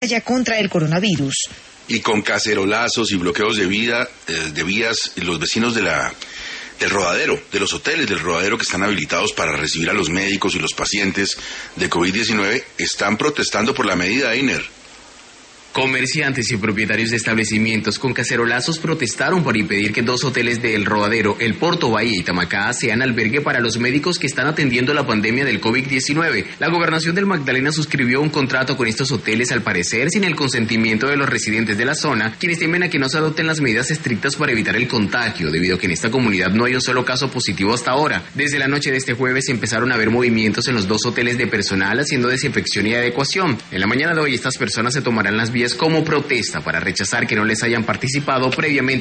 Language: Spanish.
contra el coronavirus. Y con cacerolazos y bloqueos de vías, los vecinos del Rodadero, de los hoteles del Rodadero que están habilitados para recibir a los médicos y los pacientes de COVID-19, están protestando por la medida, Einer. Comerciantes y propietarios de establecimientos con cacerolazos protestaron por impedir que 2 hoteles de El Rodadero, El Porto Bahía y Tamacá sean albergue para los médicos que están atendiendo la pandemia del COVID-19. La gobernación del Magdalena suscribió un contrato con estos hoteles, al parecer sin el consentimiento de los residentes de la zona, quienes temen a que no se adopten las medidas estrictas para evitar el contagio, debido a que en esta comunidad no hay un solo caso positivo hasta ahora. Desde la noche de este jueves empezaron a haber movimientos en los 2 hoteles de personal haciendo desinfección y adecuación. En la mañana de hoy estas personas se tomarán las vías como protesta para rechazar que no les hayan participado previamente